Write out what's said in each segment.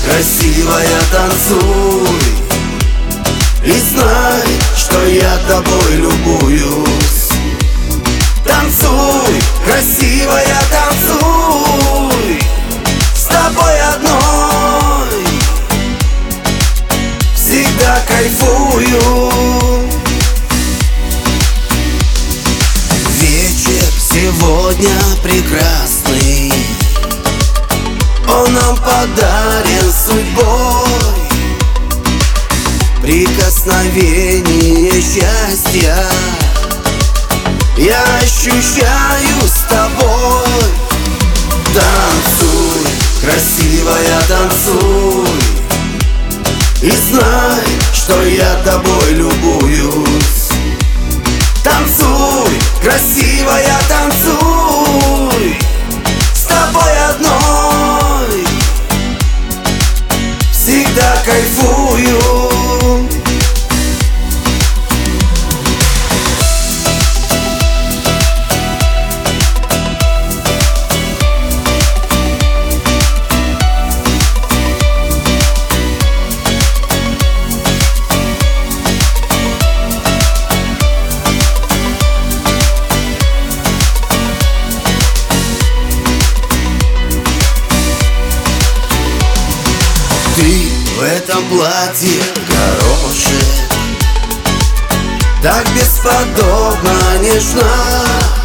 красивая, танцуй и знай, что я тобой любуюсь. Танцуй, красивая, танцуй, с тобой одной всегда кайфую. Вечер сегодня прекрасный, он нам подарен судьбой. Прикосновение счастья я ощущаю с тобой. Танцуй, красивая, танцуй и знай, что я тобой любуюсь. Танцуй, красивая, танцуй, с тобой одной всегда кайфую. Ты в этом платье горошек, так бесподобно нежна.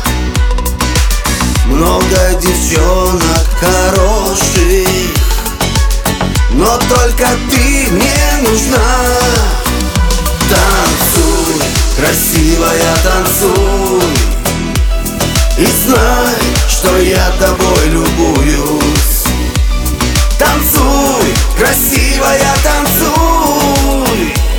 Много девчонок хороших, но только ты мне нужна. Танцуй, красивая, танцуй и знай, что я тобой любуюсь. Танцуй, красивая, танцуй,